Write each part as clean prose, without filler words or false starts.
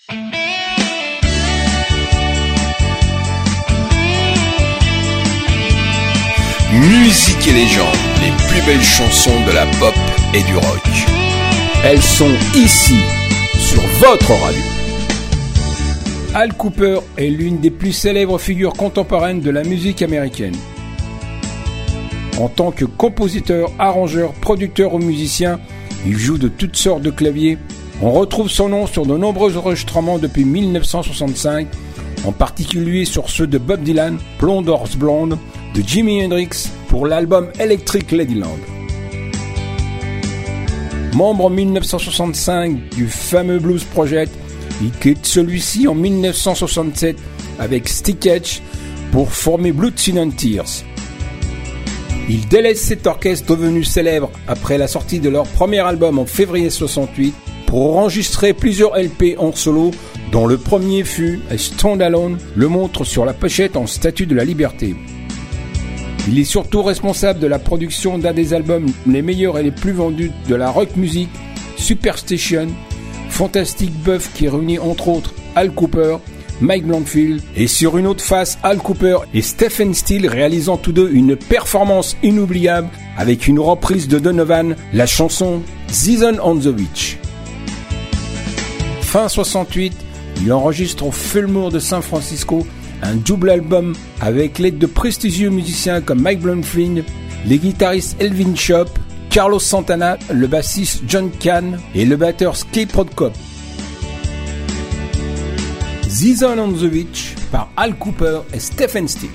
Musique et légende, les plus belles chansons de la pop et du rock. Elles sont ici, sur votre radio. Al Kooper est l'une des plus célèbres figures contemporaines de la musique américaine. En tant que compositeur, arrangeur, producteur ou musicien, il joue de toutes sortes de claviers. On retrouve son nom sur de nombreux enregistrements depuis 1965, en particulier sur ceux de Bob Dylan, Blonde Horse Blonde, de Jimi Hendrix pour l'album Electric Ladyland. Membre en 1965 du fameux Blues Project, il quitte celui-ci en 1967 avec Stick Edge pour former Blood, Sin and Tears. Il délaisse cet orchestre devenu célèbre après la sortie de leur premier album en février 68 pour enregistrer plusieurs LP en solo, dont le premier fut A Stand Alone, le montre sur la pochette en statue de la liberté. Il est surtout responsable de la production d'un des albums les meilleurs et les plus vendus de la rock music, Superstation, Fantastic Buff qui réunit entre autres Al Kooper, Mike Bloomfield, et sur une autre face, Al Kooper et Stephen Stills réalisant tous deux une performance inoubliable avec une reprise de Donovan, la chanson Season on the Beach. Fin 68, il enregistre au Fillmore de San Francisco un double album avec l'aide de prestigieux musiciens comme Mike Bloomfield, les guitaristes Elvin Chop, Carlos Santana, le bassiste John Kahn et le batteur Skip Rodcott. Season on the Beach par Al Kooper et Stephen Stills.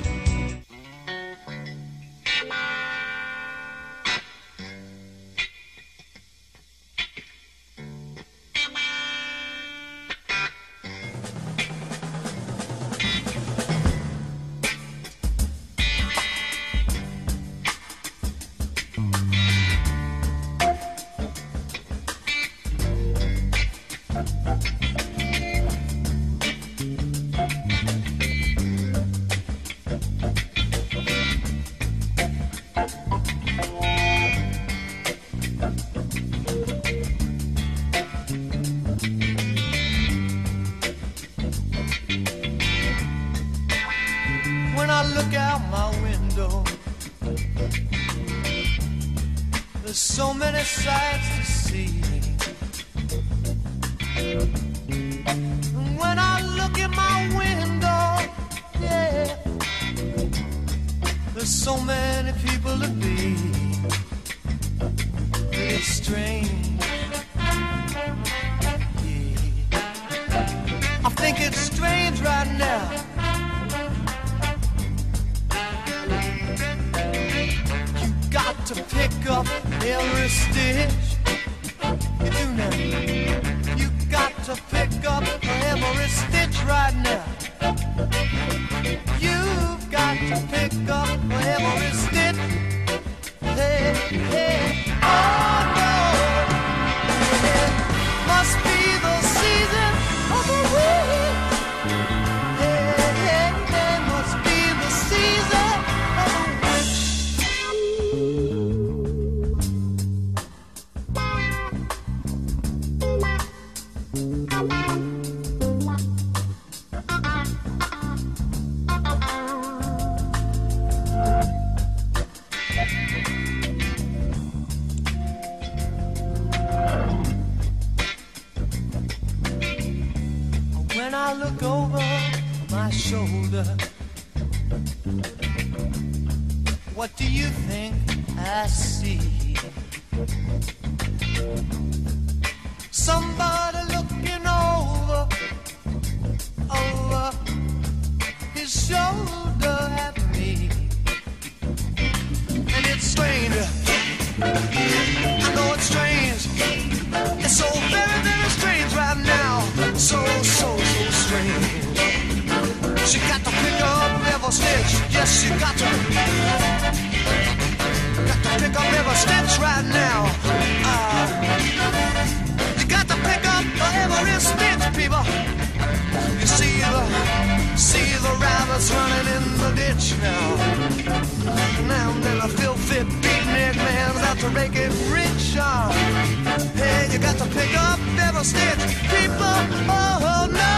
Hey, you got to pick up every stitch, people. Oh no.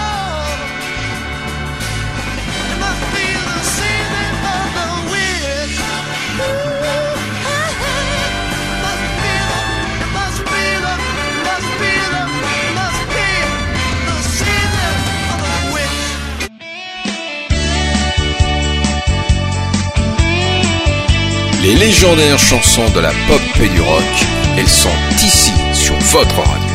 Les légendaires chansons de la pop et du rock, elles sont ici sur votre radio.